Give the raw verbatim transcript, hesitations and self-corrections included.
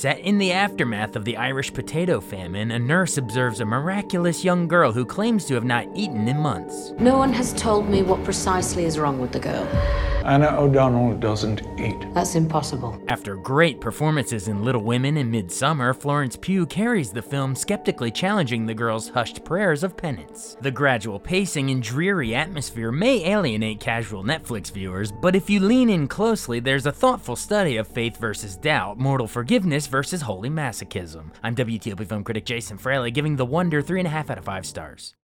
Set in the aftermath of the Irish potato famine, a nurse observes a miraculous young girl who claims to have not eaten in months. No one has told me what precisely is wrong with the girl. Anna O'Donnell doesn't eat. That's impossible. After great performances in Little Women and Midsummer, Florence Pugh carries the film, skeptically challenging the girl's hushed prayers of penance. The gradual pacing and dreary atmosphere may alienate casual Netflix viewers, but if you lean in closely, there's a thoughtful study of faith versus doubt, mortal forgiveness versus holy masochism. I'm W T O P film critic Jason Fraley, giving The Wonder three and a half out of five stars.